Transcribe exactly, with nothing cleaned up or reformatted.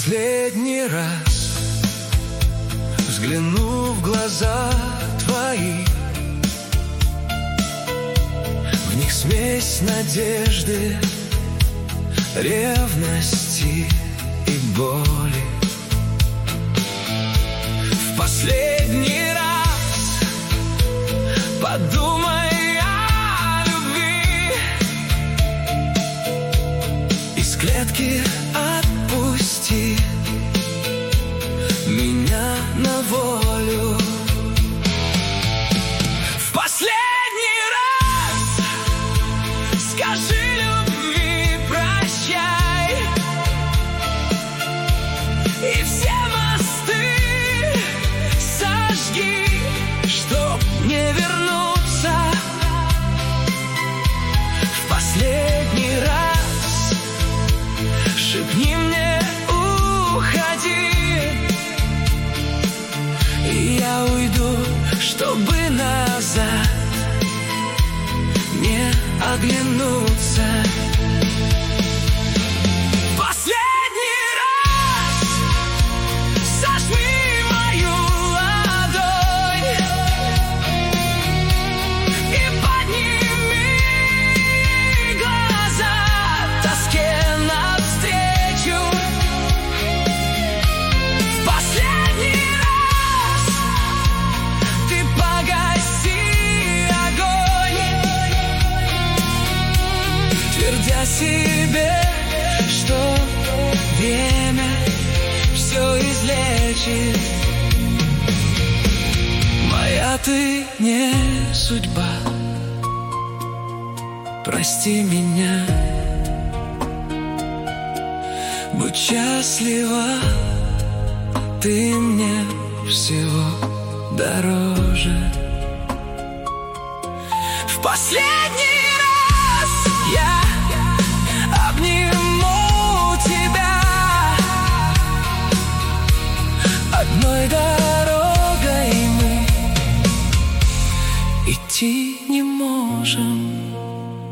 последний раз взгляну в глаза твои, в них смесь надежды, ревности и боли. В последний раз подумай о любви, из клетки отпусти меня на волю. В последний раз скажи любви прощай, и все мосты сожги, чтоб не вернуться. В последний раз шепни мне: уходи, и я уйду, чтобы назад не оглянуться. Последний раз сожми мою ладонь и подними глаза тоске навстречу. Последний раз ты погаси огонь, твердя себе, что время все излечит. Моя ты не судьба, прости меня. Будь счастлива, ты мне всего дороже. В последний раз я обниму тебя, одной дорогой мы идти не можем.